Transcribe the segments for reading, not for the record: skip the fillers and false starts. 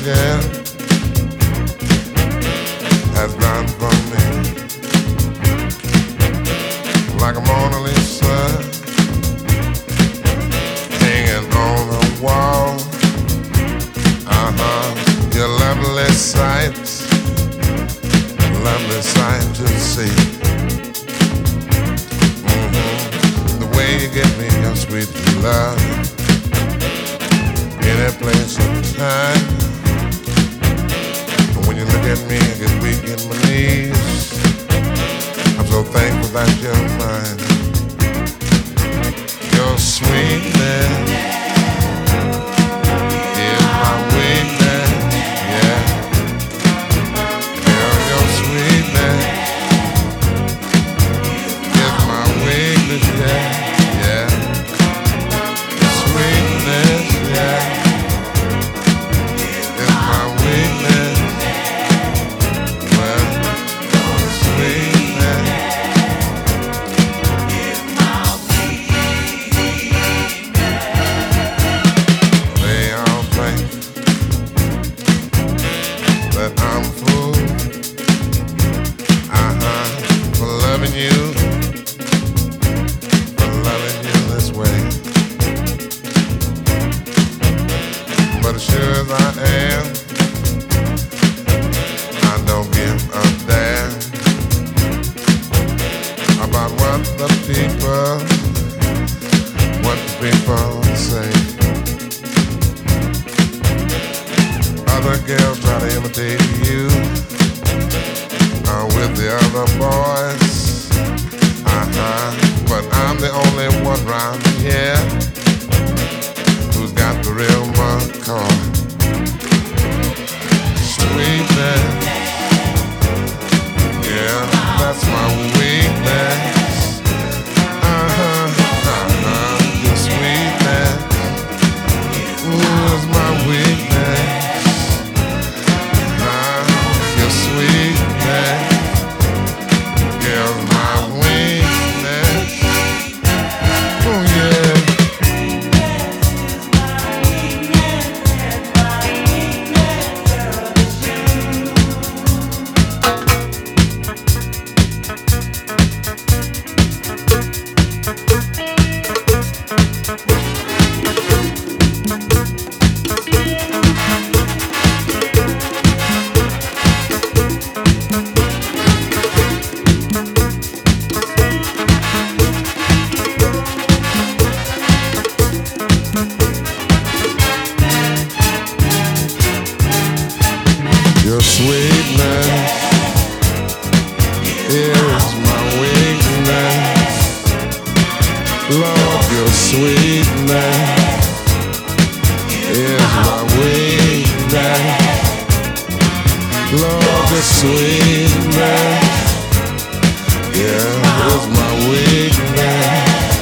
yeah, has done for me. Like a Mona Lisa hanging on the wall. Your lovely sight to see. The way you give me your sweet love, any place or time. When you look at me, I get weak in my knees. I'm so thankful that you're mine. Your sweetness is my weakness, yeah. Your sweetness is my weakness, yeah, yeah. Sweetness, yeah, is my weakness. Well, sweetness is my weakness. They all think that I'm a fool, for loving you this way. But as sure as I am, I don't give a damn about what the people say. Other girls try to imitate you with the other boys, but I'm the only one round here who's got the real McCoy. Sweetness, yeah, that's my weakness. Your sweetness, ooh, is my weakness. Your sweetness, yeah, my weakness. Oh yeah. Your sweetness is my weakness. Lord, your sweetness is my weakness. Lord, your sweetness, yeah, is my weakness.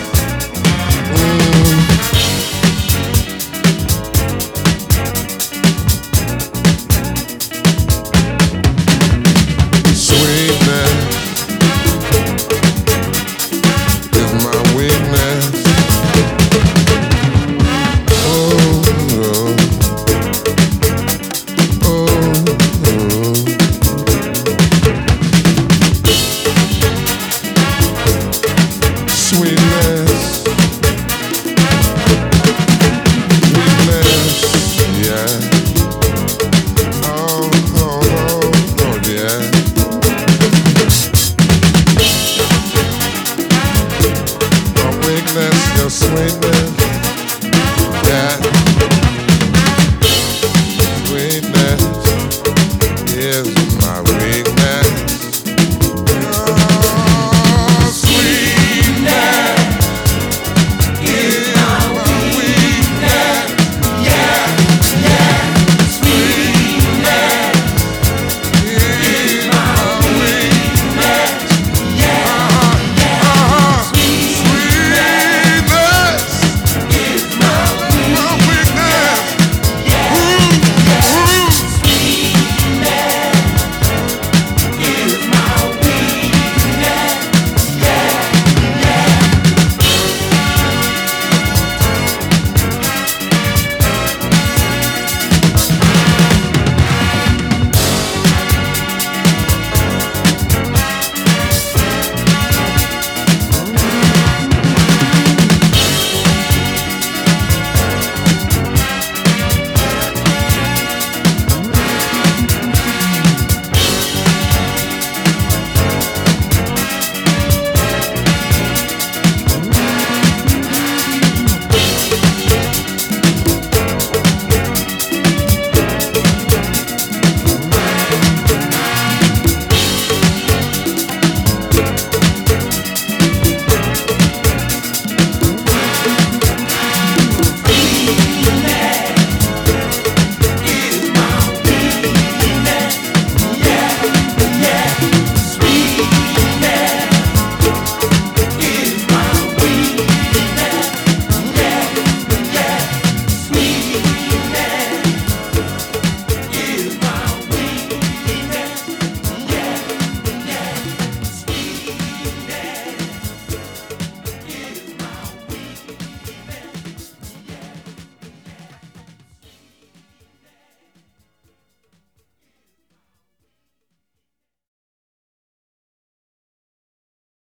Sweetness is my weakness. Oh, oh, oh, oh. Sweetness, weakness, yeah. Oh, oh, oh, oh, yeah. Your sweetness, yeah.